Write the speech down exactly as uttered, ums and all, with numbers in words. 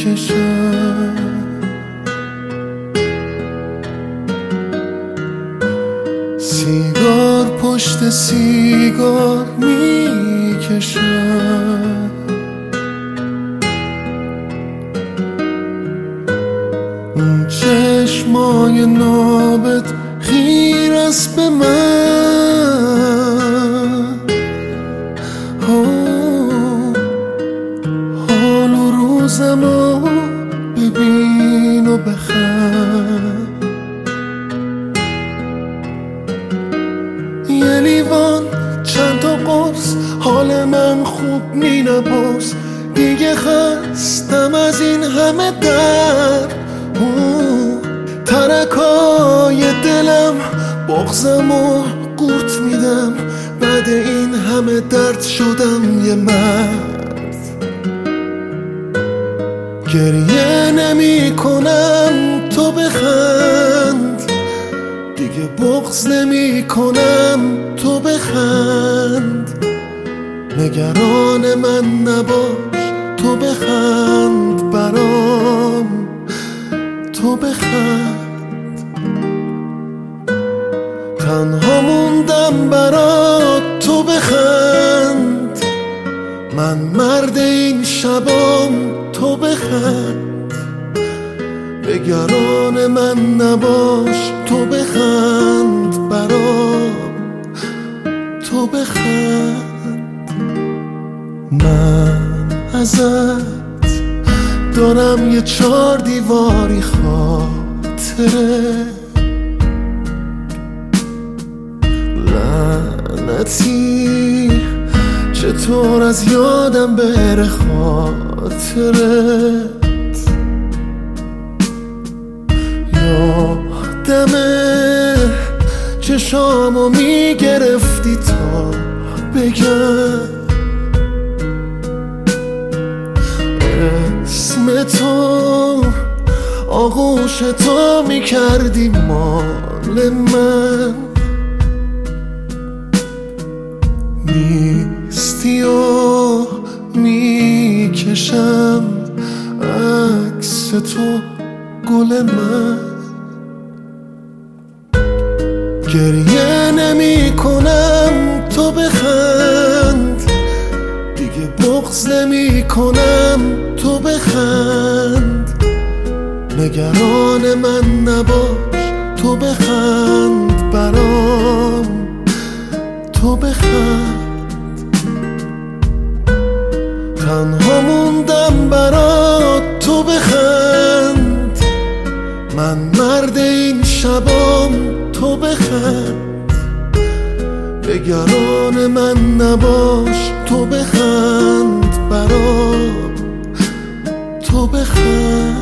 میکشم. سیگار پشت سیگار میکشم. اون چشمای نابت خیر است به من. حال و روزمو ببین و بخند. یه لیوان چند تا قرص حال من خوب می نپرس. دیگه خستم از این همه درد. ترکای دلم بغزمو قورت میدم. بعد این همه درد شدم یه مرد. گریه نمی کنم تو بخند. دیگه بغض نمی کنم تو بخند. نگران من نباش تو بخند برام تو بخند. تنها موندم برات تو بخند. من مرد این شبام تو بخند. نگران من نباش تو بخند برام تو بخند. من ازت دارم یه چار دیواری خاطره. لعنتی چطور از یادم بره خاطرت. یادمه چشامو میگرفتی تا بگم اسم تو. آغوش تو میکردی مال من. نیستی و میکشم عکس تو گل من. گریه نمی کنم تو بخند. دیگه بغض نمی کنم تو بخند. نگران من نباش تو بخند برام تو بخند. تنها موندم برات تو بخند. من مرد این شبام تو بخند. نگران من نباش تو بخند برام تو بخند.